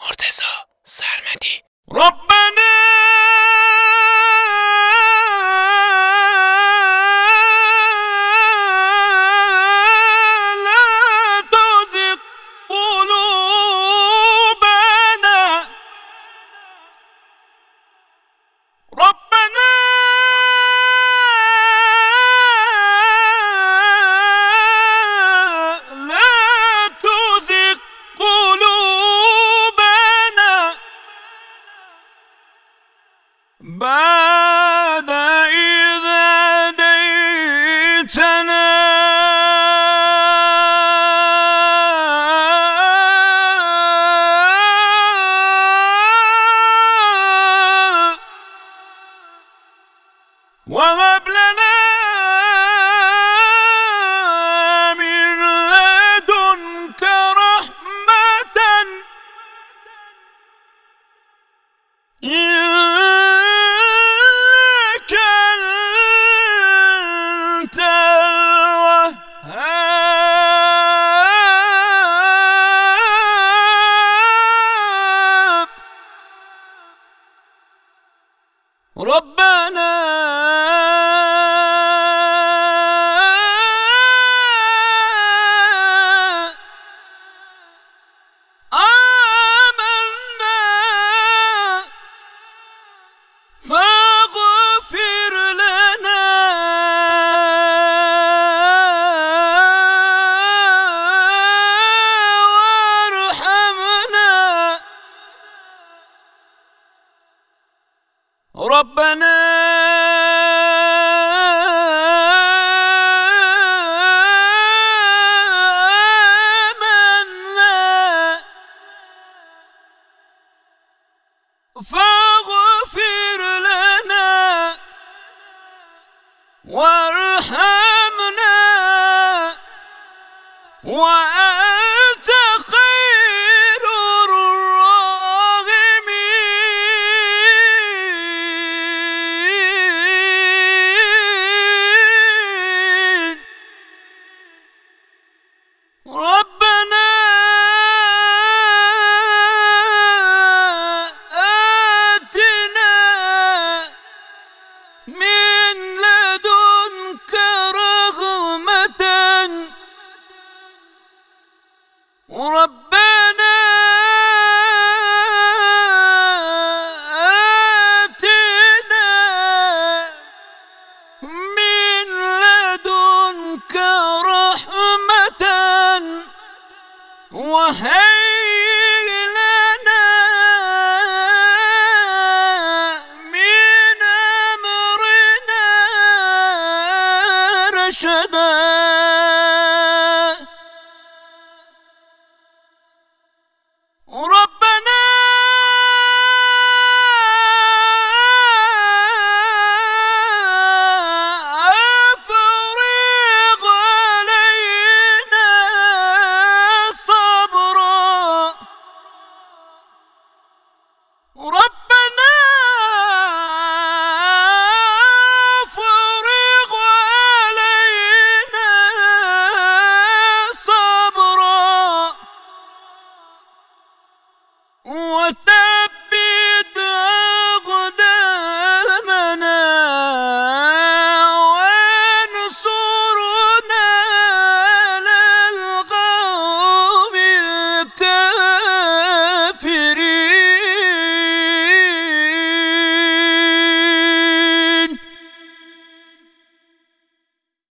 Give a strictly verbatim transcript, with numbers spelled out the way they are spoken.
مرتضی سرمدی. ربنا لا تزغ قلوبنا ربنا لا تزغ قلوبنا بعد إذ هديتنا وهب لنا من لدنك رحمة إنك أنت الوهاب. ربنا آمنا فاغفر لنا وارحمنا ربنا آمنا فاغفر لنا وارحمنا وأنت خير الراحمين. ربنا آتنا من لدنك رحمة ربنا آتنا من لدنك رحمة وهيئ لنا من أمرنا رشدا. ربنا أفرغ علينا صبرا ربنا أفرغ علينا صبرا وثبت